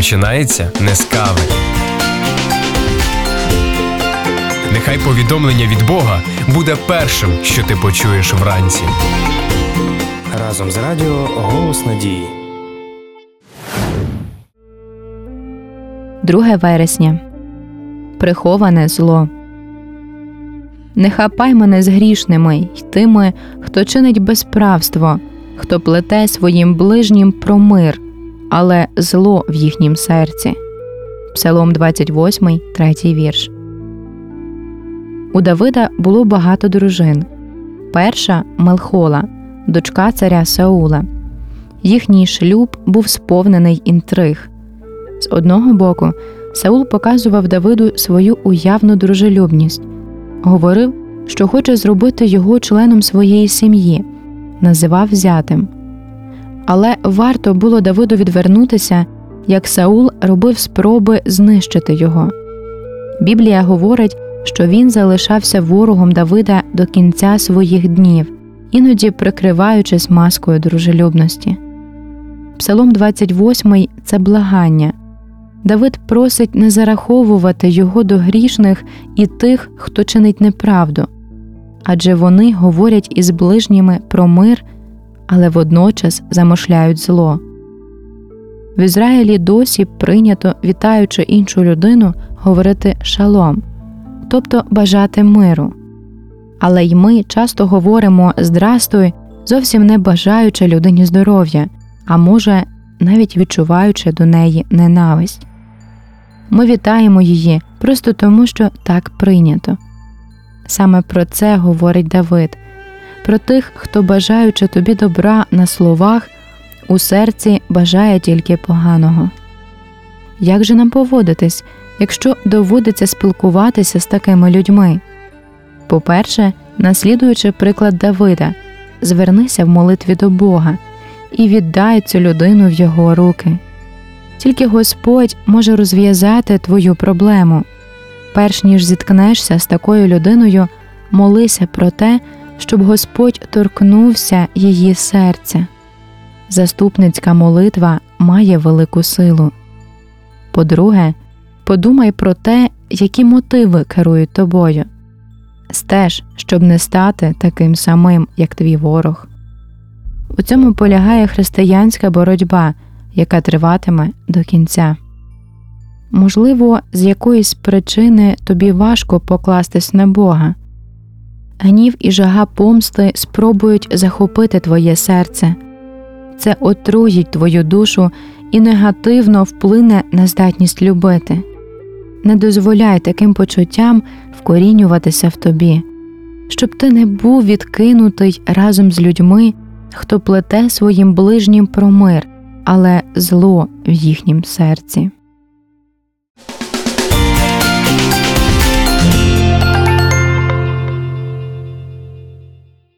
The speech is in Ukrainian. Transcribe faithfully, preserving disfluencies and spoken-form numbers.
починається не з кави. Нехай повідомлення від Бога буде першим, що ти почуєш вранці. Разом з радіо «Голос надії». друге вересня. Приховане зло. Не хапай мене з грішними й тими, хто чинить безправство, хто плете своїм ближнім про мир, але зло в їхнім серці. Псалом двадцять восьмий, третій вірш. У Давида було багато дружин. Перша – Мелхола, дочка царя Саула. Їхній шлюб був сповнений інтриг. З одного боку, Саул показував Давиду свою уявну дружелюбність. Говорив, що хоче зробити його членом своєї сім'ї, називав зятем. Але варто було Давиду відвернутися, як Саул робив спроби знищити його. Біблія говорить, що він залишався ворогом Давида до кінця своїх днів, іноді прикриваючись маскою дружелюбності. Псалом двадцять восьмий – це благання. Давид просить не зараховувати його до грішних і тих, хто чинить неправду, адже вони говорять із ближніми про мир, але водночас замишляють зло. В Ізраїлі досі прийнято, вітаючи іншу людину, говорити «шалом», тобто бажати миру. Але й ми часто говоримо «здрастуй», зовсім не бажаючи людині здоров'я, а може, навіть відчуваючи до неї ненависть. Ми вітаємо її просто тому, що так прийнято. Саме про це говорить Давид. Про тих, хто, бажаючи тобі добра на словах, у серці бажає тільки поганого. Як же нам поводитись, якщо доводиться спілкуватися з такими людьми? По-перше, наслідуючи приклад Давида, звернися в молитві до Бога і віддай цю людину в його руки. Тільки Господь може розв'язати твою проблему. Перш ніж зіткнешся з такою людиною, молися про те, щоб Господь торкнувся її серця. Заступницька молитва має велику силу. По-друге, подумай про те, які мотиви керують тобою. Стеж, щоб не стати таким самим, як твій ворог. У цьому полягає християнська боротьба, яка триватиме до кінця. Можливо, з якоїсь причини тобі важко покластись на Бога. Гнів і жага помсти спробують захопити твоє серце. Це отруїть твою душу і негативно вплине на здатність любити. Не дозволяй таким почуттям вкорінюватися в тобі, щоб ти не був відкинутий разом з людьми, хто плете своїм ближнім про мир, але зло в їхнім серці.